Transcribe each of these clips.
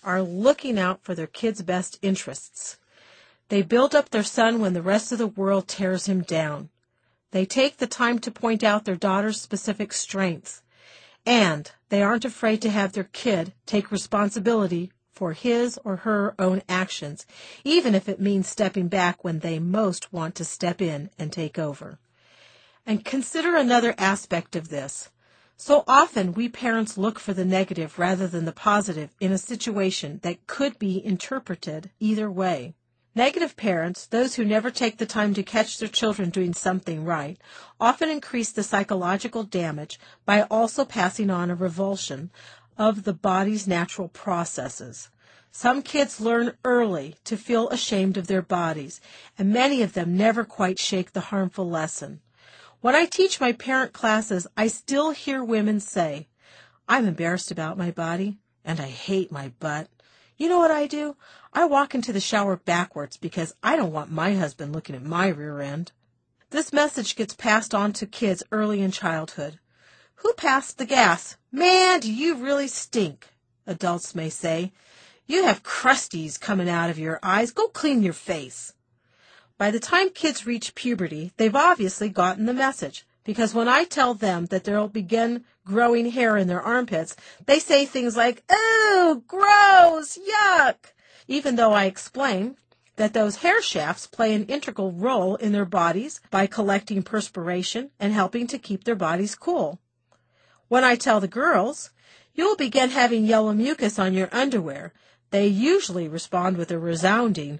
are looking out for their kids' best interests. They build up their son when the rest of the world tears him down. They take the time to point out their daughter's specific strengths. And they aren't afraid to have their kid take responsibility for his or her own actions, even if it means stepping back when they most want to step in and take over. And consider another aspect of this. So often we parents look for the negative rather than the positive in a situation that could be interpreted either way. Negative parents, those who never take the time to catch their children doing something right, often increase the psychological damage by also passing on a revulsion of the body's natural processes. Some kids learn early to feel ashamed of their bodies, and many of them never quite shake the harmful lesson. When I teach my parent classes, I still hear women say, "I'm embarrassed about my body, and I hate my butt. You know what I do? I walk into the shower backwards because I don't want my husband looking at my rear end." This message gets passed on to kids early in childhood. "Who passed the gas? Man, do you really stink," adults may say. "You have crusties coming out of your eyes. Go clean your face." By the time kids reach puberty, they've obviously gotten the message, because when I tell them that they'll begin growing hair in their armpits, they say things like, "Ooh, gross, yuck," even though I explain that those hair shafts play an integral role in their bodies by collecting perspiration and helping to keep their bodies cool. When I tell the girls, "You'll begin having yellow mucus on your underwear," they usually respond with a resounding,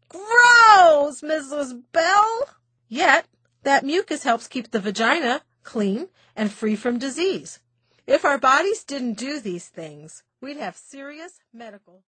"Gross, Mrs. Bell!" Yet, that mucus helps keep the vagina clean and free from disease. If our bodies didn't do these things, we'd have serious medical